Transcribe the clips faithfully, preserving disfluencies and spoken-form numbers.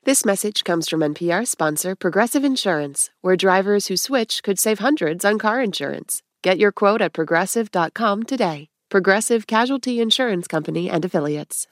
This message comes from N P R sponsor Progressive Insurance, where drivers who switch could save hundreds on car insurance. Get your quote at progressive dot com today. Progressive Casualty Insurance Company and Affiliates.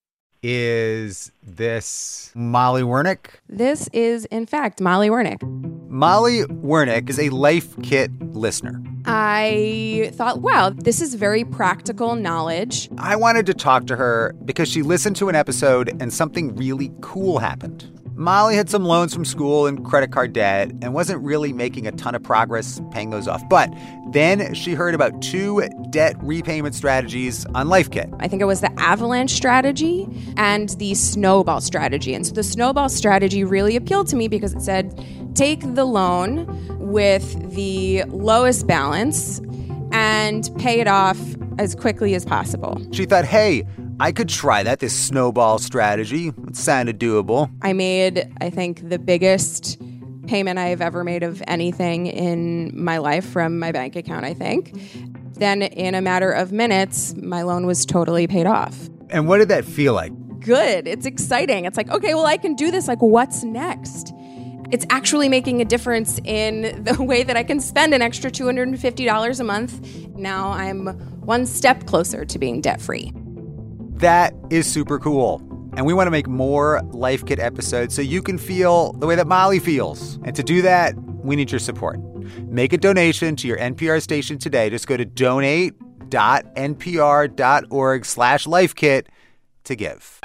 Is this Molly Wernick? This is, in fact, Molly Wernick. Molly Wernick is a Life Kit listener. I thought, wow, this is very practical knowledge. I wanted to talk to her because she listened to an episode and something really cool happened. Molly had some loans from school and credit card debt and wasn't really making a ton of progress paying those off. But then she heard about two debt repayment strategies on Life Kit. I think it was the avalanche strategy and the snowball strategy. And so the snowball strategy really appealed to me because it said, take the loan with the lowest balance and pay it off as quickly as possible. She thought, hey, I could try that, this snowball strategy. It sounded doable. I made, I think, the biggest payment I've ever made of anything in my life from my bank account, I think. Then in a matter of minutes, my loan was totally paid off. And what did that feel like? Good. It's exciting. It's like, okay, well, I can do this. Like, what's next? It's actually making a difference in the way that I can spend an extra two hundred fifty dollars a month. Now I'm one step closer to being debt-free. That is super cool. And we want to make more Life Kit episodes so you can feel the way that Molly feels. And to do that, we need your support. Make a donation to your N P R station today. Just go to donate dot n p r dot org slash life kit to give.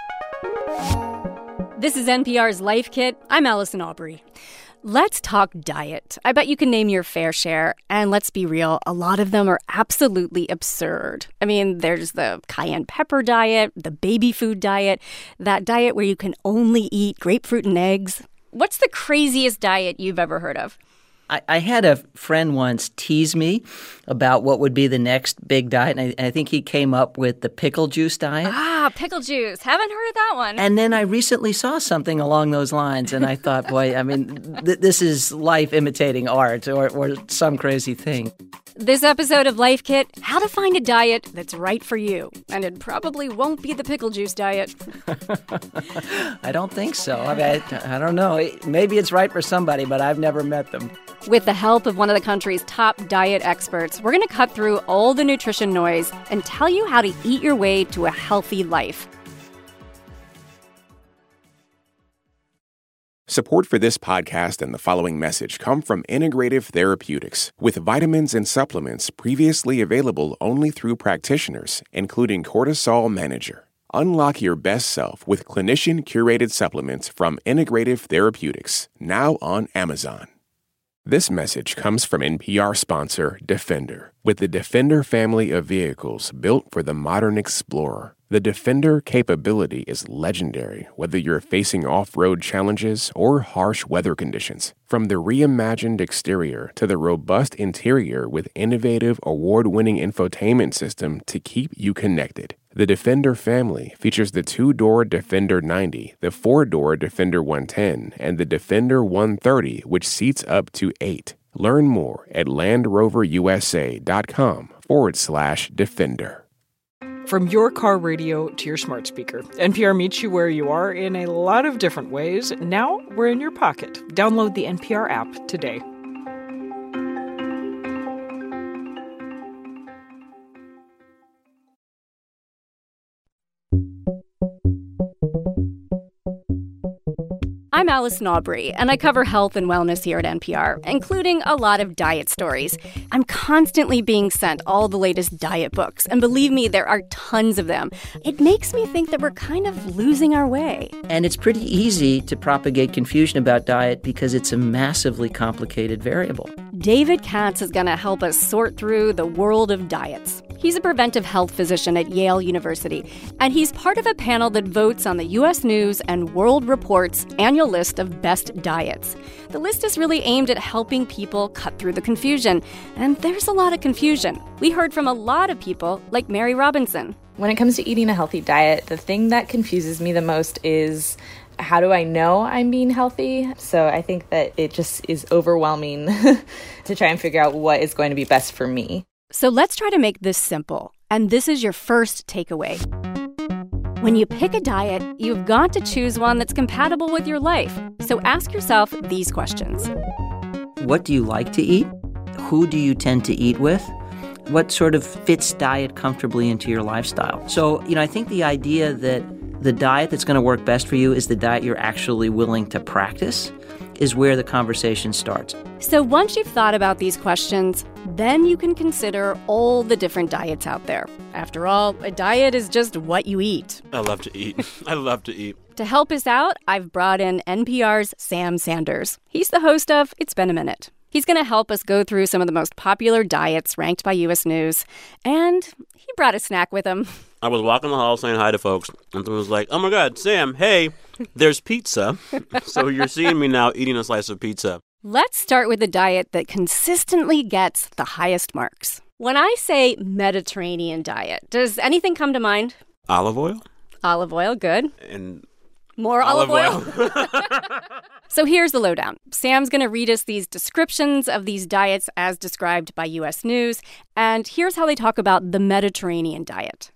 This is N P R's Life Kit. I'm Allison Aubrey. Let's talk diet. I bet you can name your fair share. And let's be real, a lot of them are absolutely absurd. I mean, there's the cayenne pepper diet, the baby food diet, that diet where you can only eat grapefruit and eggs. What's the craziest diet you've ever heard of? I, I had a friend once tease me about what would be the next big diet, and I, I think he came up with the pickle juice diet. Ah, pickle juice. Haven't heard of that one. And then I recently saw something along those lines, and I thought, boy, I mean, th- this is life imitating art or, or some crazy thing. This episode of Life Kit, how to find a diet that's right for you. And it probably won't be the pickle juice diet. I don't think so. I mean, I, I don't know. Maybe it's right for somebody, but I've never met them. With the help of one of the country's top diet experts, we're going to cut through all the nutrition noise and tell you how to eat your way to a healthy life. Support for this podcast and the following message come from Integrative Therapeutics, with vitamins and supplements previously available only through practitioners, including Cortisol Manager. Unlock your best self with clinician-curated supplements from Integrative Therapeutics, now on Amazon. This message comes from N P R sponsor Defender. With the Defender family of vehicles built for the modern explorer, the Defender capability is legendary, whether you're facing off-road challenges or harsh weather conditions. From the reimagined exterior to the robust interior with innovative, award-winning infotainment system to keep you connected. The Defender family features the two-door Defender ninety, the four-door Defender one ten, and the Defender one thirty, which seats up to eight. Learn more at LandRoverUSA.com forward slash Defender. From your car radio to your smart speaker, N P R meets you where you are in a lot of different ways. Now we're in your pocket. Download the N P R app today. I'm Allison Aubrey, and I cover health and wellness here at N P R, including a lot of diet stories. I'm constantly being sent all the latest diet books, and believe me, there are tons of them. It makes me think that we're kind of losing our way. And it's pretty easy to propagate confusion about diet because it's a massively complicated variable. David Katz is going to help us sort through the world of diets. He's a preventive health physician at Yale University, and he's part of a panel that votes on the U S News and World Report's annual list of best diets. The list is really aimed at helping people cut through the confusion, and there's a lot of confusion. We heard from a lot of people, like Mary Robinson. When it comes to eating a healthy diet, the thing that confuses me the most is, how do I know I'm being healthy? So I think that it just is overwhelming to try and figure out what is going to be best for me. So let's try to make this simple. And this is your first takeaway. When you pick a diet, you've got to choose one that's compatible with your life. So ask yourself these questions. What do you like to eat? Who do you tend to eat with? What sort of fits diet comfortably into your lifestyle? So, you know, I think the idea that the diet that's going to work best for you is the diet you're actually willing to practice is where the conversation starts. So once you've thought about these questions, then you can consider all the different diets out there. After all, a diet is just what you eat. I love to eat. I love to eat. To help us out, I've brought in N P R's Sam Sanders. He's the host of It's Been a Minute. He's going to help us go through some of the most popular diets ranked by U S News. And he brought a snack with him. I was walking the hall saying hi to folks, and someone was like, oh my God, Sam, hey, there's pizza. So you're seeing me now eating a slice of pizza. Let's start with a diet that consistently gets the highest marks. When I say Mediterranean diet, does anything come to mind? Olive oil? Olive oil, good. And more olive, olive oil. oil. So here's the lowdown. Sam's going to read us these descriptions of these diets as described by U S News. And here's how they talk about the Mediterranean diet.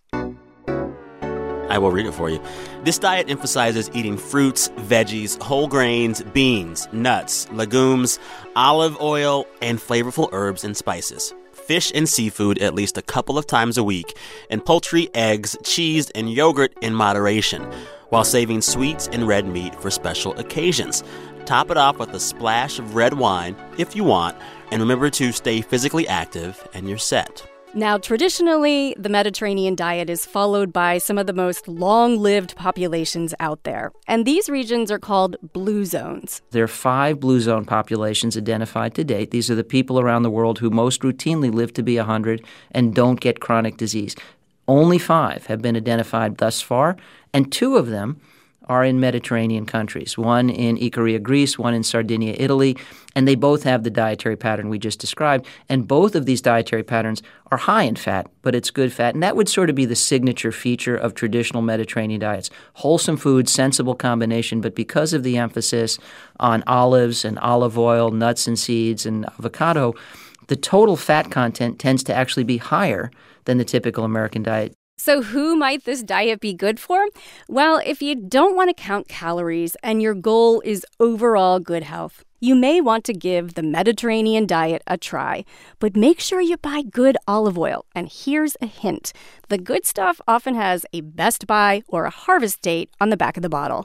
I will read it for you. This diet emphasizes eating fruits, veggies, whole grains, beans, nuts, legumes, olive oil, and flavorful herbs and spices. Fish and seafood at least a couple of times a week, and poultry, eggs, cheese, and yogurt in moderation, while saving sweets and red meat for special occasions. Top it off with a splash of red wine if you want, and remember to stay physically active and you're set. Now, traditionally, the Mediterranean diet is followed by some of the most long-lived populations out there. And these regions are called blue zones. There are five blue zone populations identified to date. These are the people around the world who most routinely live to be one hundred and don't get chronic disease. Only five have been identified thus far, and two of them are in Mediterranean countries, one in Ikaria, Greece, one in Sardinia, Italy, and they both have the dietary pattern we just described. And both of these dietary patterns are high in fat, but it's good fat. And that would sort of be the signature feature of traditional Mediterranean diets. Wholesome food, sensible combination, but because of the emphasis on olives and olive oil, nuts and seeds, and avocado, the total fat content tends to actually be higher than the typical American diet. So who might this diet be good for? Well, if you don't want to count calories and your goal is overall good health, you may want to give the Mediterranean diet a try. But make sure you buy good olive oil. And here's a hint. The good stuff often has a best buy or a harvest date on the back of the bottle.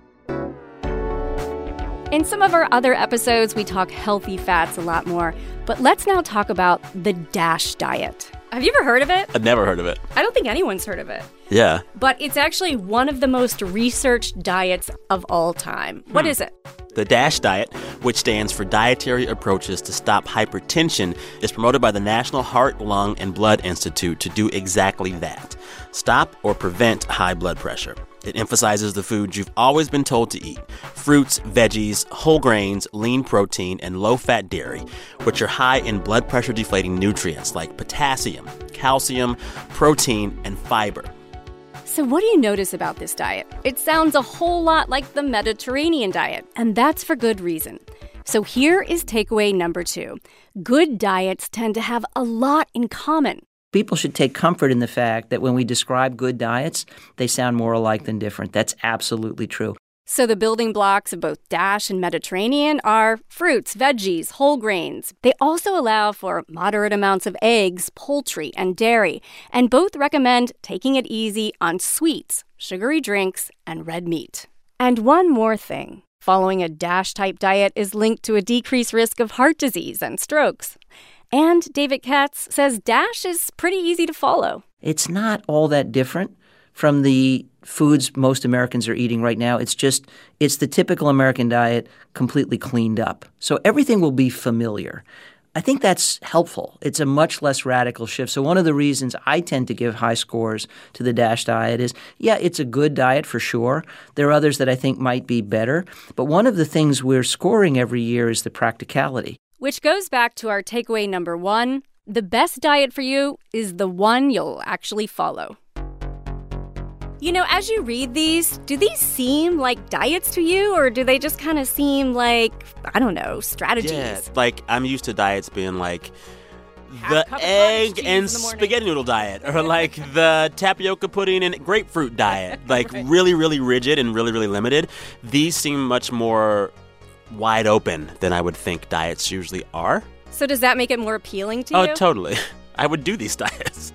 In some of our other episodes, we talk healthy fats a lot more. But let's now talk about the DASH diet. Have you ever heard of it? I've never heard of it. I don't think anyone's heard of it. Yeah. But it's actually one of the most researched diets of all time. What Hmm. is it? The DASH diet, which stands for Dietary Approaches to Stop Hypertension, is promoted by the National Heart, Lung, and Blood Institute to do exactly that. Stop or prevent high blood pressure. It emphasizes the foods you've always been told to eat: fruits, veggies, whole grains, lean protein, and low-fat dairy, which are high in blood pressure-deflating nutrients like potassium, calcium, protein, and fiber. So what do you notice about this diet? It sounds a whole lot like the Mediterranean diet, and that's for good reason. So here is takeaway number two. Good diets tend to have a lot in common. People should take comfort in the fact that when we describe good diets, they sound more alike than different. That's absolutely true. So the building blocks of both DASH and Mediterranean are fruits, veggies, whole grains. They also allow for moderate amounts of eggs, poultry, and dairy, and both recommend taking it easy on sweets, sugary drinks, and red meat. And one more thing. Following a DASH-type diet is linked to a decreased risk of heart disease and strokes. And David Katz says DASH is pretty easy to follow. It's not all that different from the foods most Americans are eating right now. It's just, it's the typical American diet completely cleaned up. So everything will be familiar. I think that's helpful. It's a much less radical shift. So one of the reasons I tend to give high scores to the DASH diet is, yeah, it's a good diet for sure. There are others that I think might be better. But one of the things we're scoring every year is the practicality. Which goes back to our takeaway number one. The best diet for you is the one you'll actually follow. You know, as you read these, do these seem like diets to you, or do they just kind of seem like, I don't know, strategies? Yeah, like I'm used to diets being like, the egg and spaghetti noodle diet, or like the tapioca pudding and grapefruit diet, like right. really, really rigid and really, really limited. These seem much more wide open than I would think diets usually are. So does that make it more appealing to oh, you? Oh, totally. I would do these diets.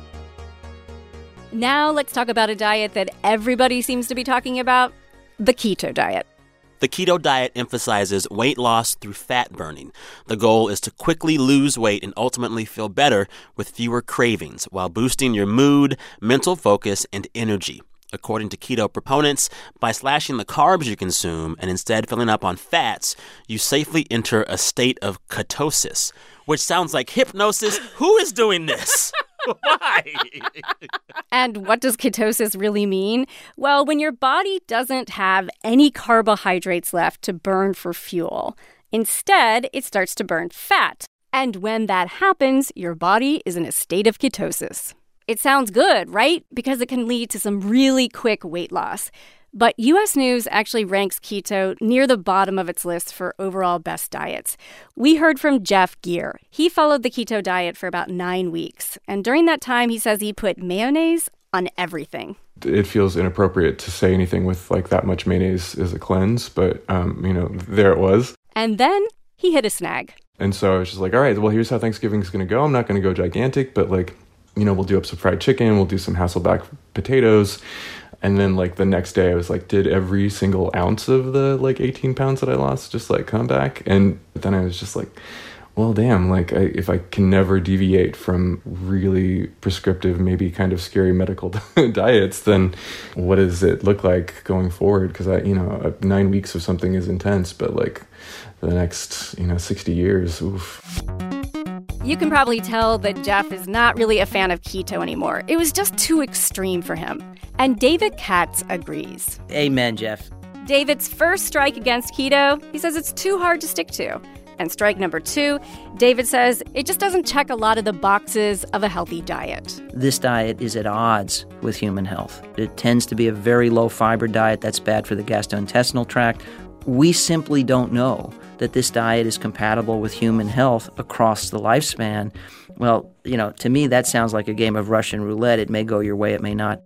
Now let's talk about a diet that everybody seems to be talking about, the keto diet. The keto diet emphasizes weight loss through fat burning. The goal is to quickly lose weight and ultimately feel better with fewer cravings while boosting your mood, mental focus, and energy. According to keto proponents, by slashing the carbs you consume and instead filling up on fats, you safely enter a state of ketosis, which sounds like hypnosis. Who is doing this? Why? And what does ketosis really mean? Well, when your body doesn't have any carbohydrates left to burn for fuel. Instead, it starts to burn fat. And when that happens, your body is in a state of ketosis. It sounds good, right? Because it can lead to some really quick weight loss. But U S News actually ranks keto near the bottom of its list for overall best diets. We heard from Jeff Geer. He followed the keto diet for about nine weeks. And during that time, he says he put mayonnaise on everything. It feels inappropriate to say anything with like that much mayonnaise is a cleanse, but, um, you know, there it was. And then he hit a snag. And so I was just like, all right, well, here's how Thanksgiving's going to go. I'm not going to go gigantic, but like, you know, we'll do up some fried chicken. We'll do some Hasselback potatoes. And then, like, the next day, I was like, did every single ounce of the, like, eighteen pounds that I lost just, like, come back? And then I was just like, well, damn, like, I, if I can never deviate from really prescriptive, maybe kind of scary medical diets, then what does it look like going forward? Because, I, you know, nine weeks of something is intense, but, like, the next, you know, sixty years, oof. You can probably tell that Jeff is not really a fan of keto anymore. It was just too extreme for him. And David Katz agrees. Amen, Jeff. David's first strike against keto, he says it's too hard to stick to. And strike number two, David says it just doesn't check a lot of the boxes of a healthy diet. This diet is at odds with human health. It tends to be a very low-fiber diet that's bad for the gastrointestinal tract. We simply don't know that this diet is compatible with human health across the lifespan. Well, you know, to me, that sounds like a game of Russian roulette. It may go your way, it may not.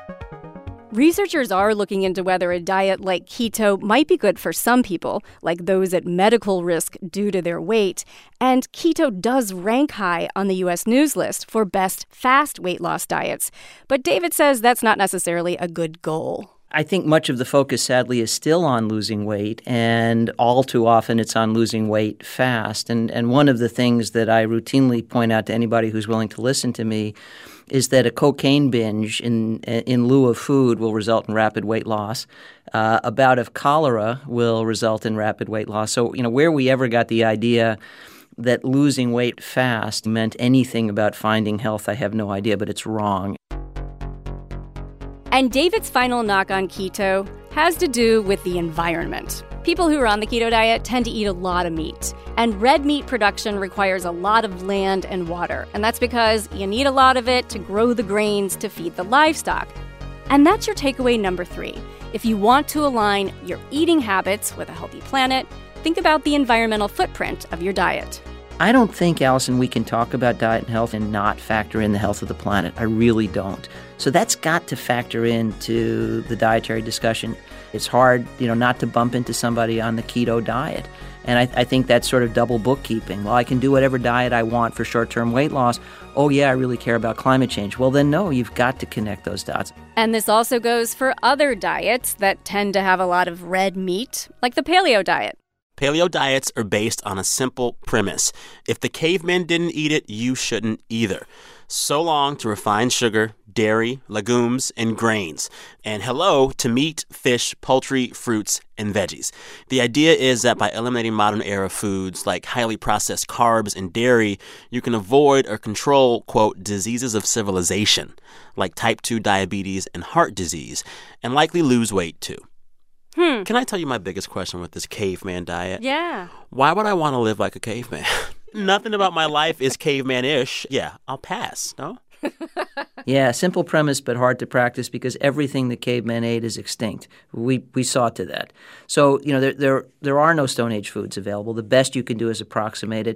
Researchers are looking into whether a diet like keto might be good for some people, like those at medical risk due to their weight. And keto does rank high on the U S News list for best fast weight loss diets. But David says that's not necessarily a good goal. I think much of the focus, sadly, is still on losing weight, and all too often it's on losing weight fast. And and one of the things that I routinely point out to anybody who's willing to listen to me is that a cocaine binge in in lieu of food will result in rapid weight loss. Uh, a bout of cholera will result in rapid weight loss. So, you know, where we ever got the idea that losing weight fast meant anything about finding health, I have no idea, but it's wrong. And David's final knock on keto has to do with the environment. People who are on the keto diet tend to eat a lot of meat. And red meat production requires a lot of land and water. And that's because you need a lot of it to grow the grains to feed the livestock. And that's your takeaway number three. If you want to align your eating habits with a healthy planet, think about the environmental footprint of your diet. I don't think, Allison, we can talk about diet and health and not factor in the health of the planet. I really don't. So that's got to factor into the dietary discussion. It's hard, you know, not to bump into somebody on the keto diet. And I, I think that's sort of double bookkeeping. Well, I can do whatever diet I want for short-term weight loss. Oh, yeah, I really care about climate change. Well, then, no, you've got to connect those dots. And this also goes for other diets that tend to have a lot of red meat, like the paleo diet. Paleo diets are based on a simple premise. If the cavemen didn't eat it, you shouldn't either. So long to refined sugar, dairy, legumes, and grains. And hello to meat, fish, poultry, fruits, and veggies. The idea is that by eliminating modern-era foods like highly processed carbs and dairy, you can avoid or control, quote, diseases of civilization, like type two diabetes and heart disease, and likely lose weight, too. Hmm. Can I tell you my biggest question with this caveman diet? Yeah. Why would I want to live like a caveman? Nothing about my life is caveman-ish. Yeah, I'll pass, no? Yeah, simple premise, but hard to practice because everything the cavemen ate is extinct. We we saw to that. So, you know, there there there are no Stone Age foods available. The best you can do is approximate it.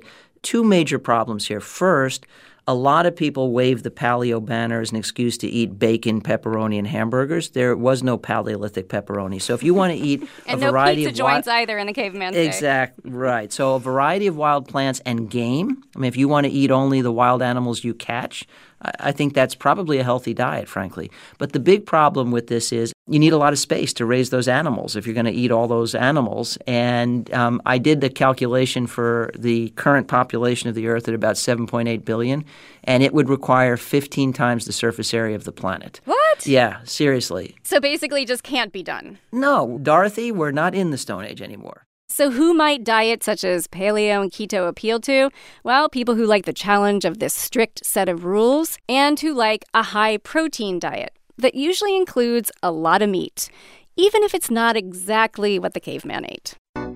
two major problems here. First, a lot of people wave the paleo banner as an excuse to eat bacon, pepperoni, and hamburgers. There was no Paleolithic pepperoni. So if you want to eat a and variety no pizza of joints wi- either in the caveman's day. Exactly, right. So a variety of wild plants and game. I mean, if you want to eat only the wild animals you catch, I, I think that's probably a healthy diet, frankly. But the big problem with this is you need a lot of space to raise those animals if you're going to eat all those animals. And um, I did the calculation for the current population of the Earth at about seven point eight billion, and it would require fifteen times the surface area of the planet. What? Yeah, seriously. So basically just can't be done. No, Dorothy, we're not in the Stone Age anymore. So who might diets such as paleo and keto appeal to? Well, people who like the challenge of this strict set of rules and who like a high-protein diet that usually includes a lot of meat, even if it's not exactly what the caveman ate.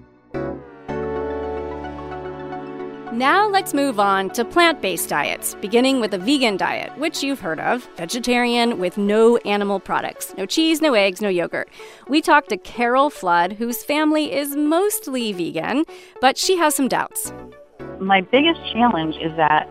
Now let's move on to plant-based diets, beginning with a vegan diet, which you've heard of, vegetarian with no animal products, no cheese, no eggs, no yogurt. We talked to Carol Flood, whose family is mostly vegan, but she has some doubts. My biggest challenge is that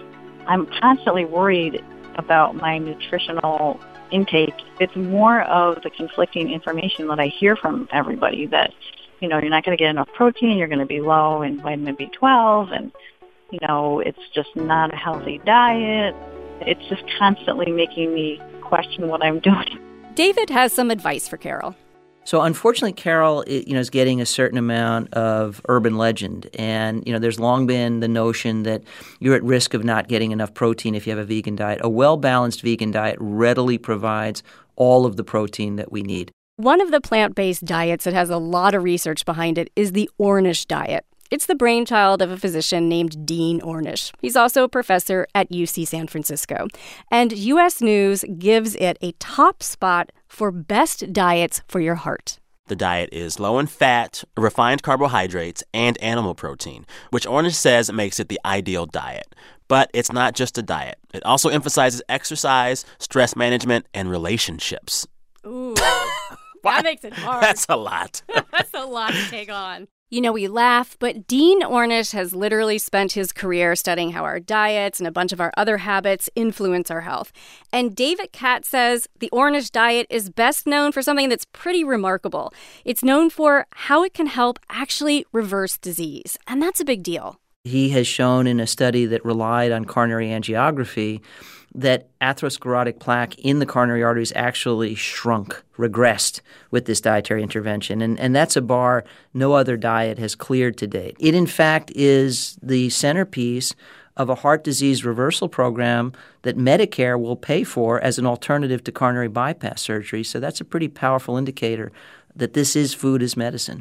I'm constantly worried about my nutritional intake. It's more of the conflicting information that I hear from everybody that, you know, you're not going to get enough protein, you're going to be low in vitamin B twelve, and, you know, it's just not a healthy diet. It's just constantly making me question what I'm doing. David has some advice for Carol. So unfortunately, Carol, you know, is getting a certain amount of urban legend. And, you know, there's long been the notion that you're at risk of not getting enough protein if you have a vegan diet. A well-balanced vegan diet readily provides all of the protein that we need. One of the plant-based diets that has a lot of research behind it is the Ornish diet. It's the brainchild of a physician named Dean Ornish. He's also a professor at U C San Francisco. And U S News gives it a top spot for best diets for your heart. The diet is low in fat, refined carbohydrates, and animal protein, which Ornish says makes it the ideal diet. But it's not just a diet. It also emphasizes exercise, stress management, and relationships. Ooh, that makes it hard. That's a lot. That's a lot to take on. You know, we laugh, but Dean Ornish has literally spent his career studying how our diets and a bunch of our other habits influence our health. And David Katz says the Ornish diet is best known for something that's pretty remarkable. It's known for how it can help actually reverse disease, and that's a big deal. He has shown in a study that relied on coronary angiography that atherosclerotic plaque in the coronary arteries actually shrunk, regressed with this dietary intervention. And, and that's a bar no other diet has cleared to date. It, in fact, is the centerpiece of a heart disease reversal program that Medicare will pay for as an alternative to coronary bypass surgery. So that's a pretty powerful indicator that this is food as medicine.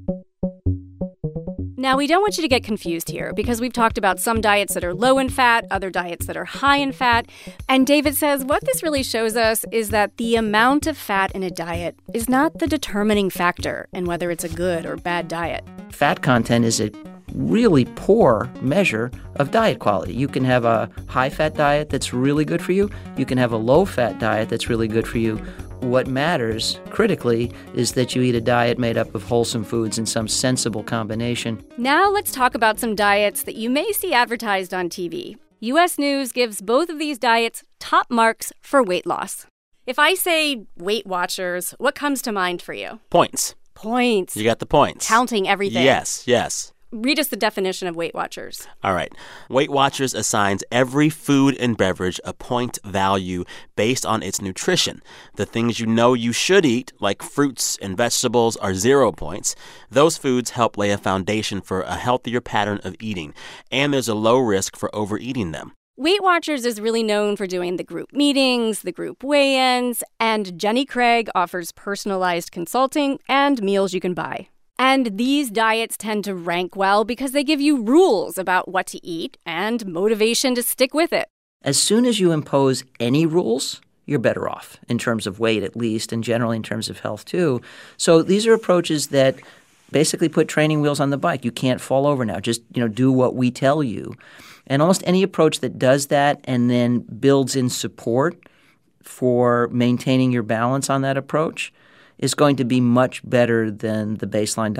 Now, we don't want you to get confused here because we've talked about some diets that are low in fat, other diets that are high in fat. And David says what this really shows us is that the amount of fat in a diet is not the determining factor in whether it's a good or bad diet. Fat content is a really poor measure of diet quality. You can have a high-fat diet that's really good for you. You can have a low-fat diet that's really good for you. What matters, critically, is that you eat a diet made up of wholesome foods in some sensible combination. Now let's talk about some diets that you may see advertised on T V. U S News gives both of these diets top marks for weight loss. If I say Weight Watchers, what comes to mind for you? Points. Points. You got the points. Counting everything. Yes, yes. Read us the definition of Weight Watchers. All right. Weight Watchers assigns every food and beverage a point value based on its nutrition. The things you know you should eat, like fruits and vegetables, are zero points. Those foods help lay a foundation for a healthier pattern of eating, and there's a low risk for overeating them. Weight Watchers is really known for doing the group meetings, the group weigh-ins, and Jenny Craig offers personalized consulting and meals you can buy. And these diets tend to rank well because they give you rules about what to eat and motivation to stick with it. As soon as you impose any rules, you're better off, in terms of weight at least, and generally in terms of health too. So these are approaches that basically put training wheels on the bike. You can't fall over now. Just, you know, do what we tell you. And almost any approach that does that and then builds in support for maintaining your balance on that approach is going to be much better than the baseline diet.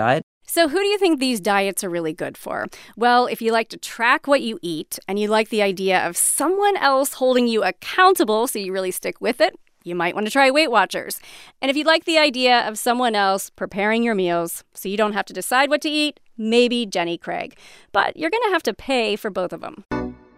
So who do you think these diets are really good for? Well, if you like to track what you eat and you like the idea of someone else holding you accountable so you really stick with it, you might want to try Weight Watchers. And if you like the idea of someone else preparing your meals so you don't have to decide what to eat, maybe Jenny Craig. But you're going to have to pay for both of them.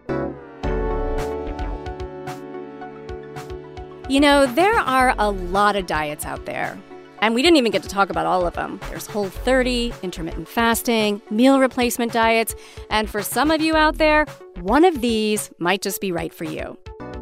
You know, there are a lot of diets out there. And we didn't even get to talk about all of them. There's Whole thirty, intermittent fasting, meal replacement diets, and for some of you out there, one of these might just be right for you.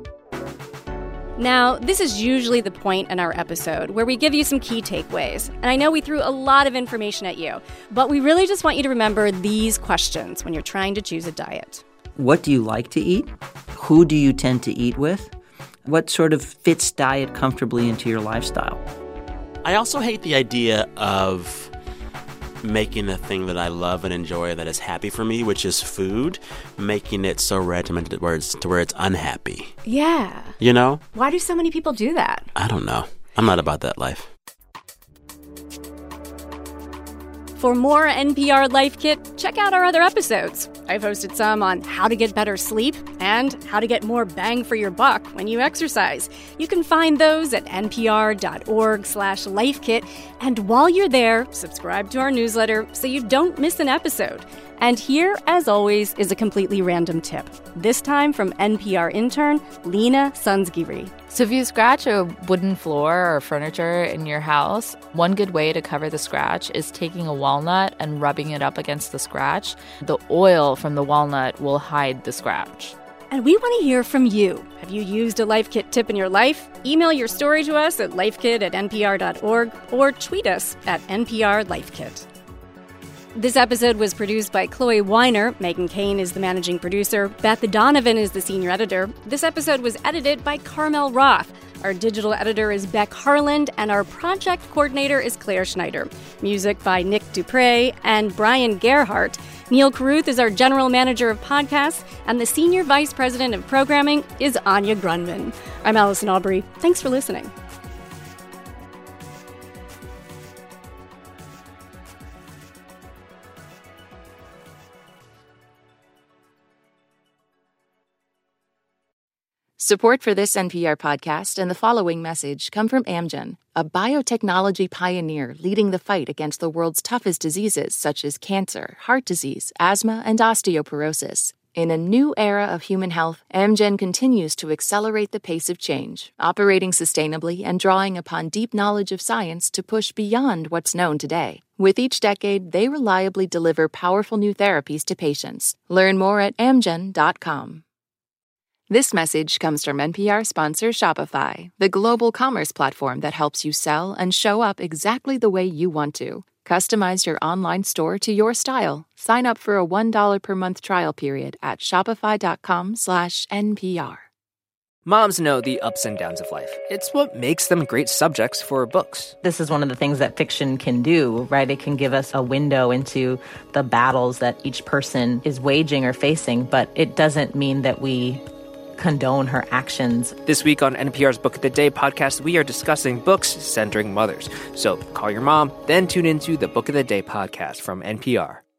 Now, this is usually the point in our episode where we give you some key takeaways. And I know we threw a lot of information at you, but we really just want you to remember these questions when you're trying to choose a diet. What do you like to eat? Who do you tend to eat with? What sort of fits diet comfortably into your lifestyle? I also hate the idea of making the thing that I love and enjoy that is happy for me, which is food, making it so regimented where it's, to where it's unhappy. Yeah. You know? Why do so many people do that? I don't know. I'm not about that life. For more N P R Life Kit, check out our other episodes. I've hosted some on how to get better sleep and how to get more bang for your buck when you exercise. You can find those at npr.org slash lifekit. And while you're there, subscribe to our newsletter so you don't miss an episode. And here, as always, is a completely random tip. This time from N P R intern Lena Sunsgiri. So if you scratch a wooden floor or furniture in your house, one good way to cover the scratch is taking a walnut and rubbing it up against the scratch. The oil from the walnut will hide the scratch. And we want to hear from you. Have you used a Life Kit tip in your life? Email your story to us at lifekit at npr dot org or tweet us at N P R Life Kit. This episode was produced by Chloe Weiner. Megan Kane is the managing producer. Beth Donovan is the senior editor. This episode was edited by Carmel Roth. Our digital editor is Beck Harland, and our project coordinator is Claire Schneider. Music by Nick Dupre and Brian Gerhardt. Neil Carruth is our general manager of podcasts, and the senior vice president of programming is Anya Grundman. I'm Allison Aubrey. Thanks for listening. Support for this N P R podcast and the following message come from Amgen, a biotechnology pioneer leading the fight against the world's toughest diseases such as cancer, heart disease, asthma, and osteoporosis. In a new era of human health, Amgen continues to accelerate the pace of change, operating sustainably and drawing upon deep knowledge of science to push beyond what's known today. With each decade, they reliably deliver powerful new therapies to patients. Learn more at amgen dot com. This message comes from N P R sponsor Shopify, the global commerce platform that helps you sell and show up exactly the way you want to. Customize your online store to your style. Sign up for a one dollar per month trial period at shopify.com slash NPR. Moms know the ups and downs of life. It's what makes them great subjects for books. This is one of the things that fiction can do, right? It can give us a window into the battles that each person is waging or facing, but it doesn't mean that we condone her actions. This week on N P R's Book of the Day podcast, we are discussing books centering mothers. So call your mom, then tune into the Book of the Day podcast from N P R.